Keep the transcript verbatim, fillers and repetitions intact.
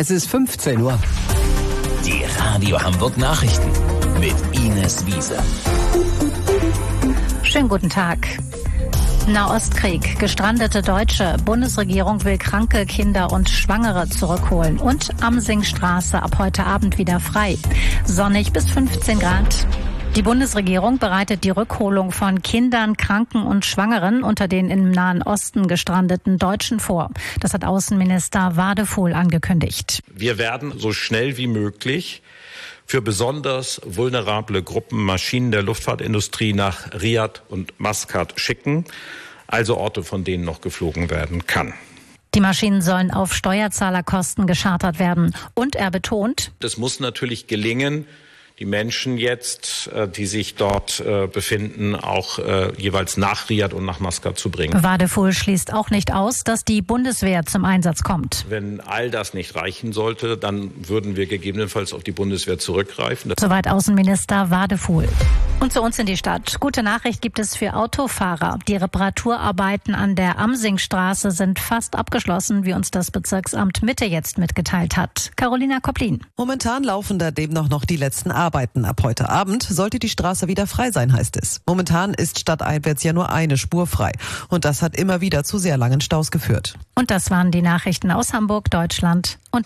Es ist fünfzehn Uhr. Die Radio Hamburg Nachrichten mit Ines Wiese. Schönen guten Tag. Nahostkrieg. Gestrandete Deutsche. Bundesregierung will kranke Kinder und Schwangere zurückholen. Und Amsingstraße ab heute Abend wieder frei. Sonnig bis fünfzehn Grad. Die Bundesregierung bereitet die Rückholung von Kindern, Kranken und Schwangeren unter den im Nahen Osten gestrandeten Deutschen vor. Das hat Außenminister Wadefuhl angekündigt. Wir werden so schnell wie möglich für besonders vulnerable Gruppen Maschinen der Luftfahrtindustrie nach Riad und Maskat schicken, also Orte, von denen noch geflogen werden kann. Die Maschinen sollen auf Steuerzahlerkosten geschartert werden. Und er betont, das muss natürlich gelingen, die Menschen jetzt, die sich dort befinden, auch jeweils nach Riad und nach Maskat zu bringen. Wadefuhl schließt auch nicht aus, dass die Bundeswehr zum Einsatz kommt. Wenn all das nicht reichen sollte, dann würden wir gegebenenfalls auf die Bundeswehr zurückgreifen. Soweit Außenminister Wadefuhl. Und zu uns in die Stadt. Gute Nachricht gibt es für Autofahrer. Die Reparaturarbeiten an der Amsingstraße sind fast abgeschlossen, wie uns das Bezirksamt Mitte jetzt mitgeteilt hat. Carolina Kopplin. Momentan laufen da demnach noch die letzten Arbeiten. Ab heute Abend sollte die Straße wieder frei sein, heißt es. Momentan ist stadteinwärts ja nur eine Spur frei. Und das hat immer wieder zu sehr langen Staus geführt. Und das waren die Nachrichten aus Hamburg, Deutschland und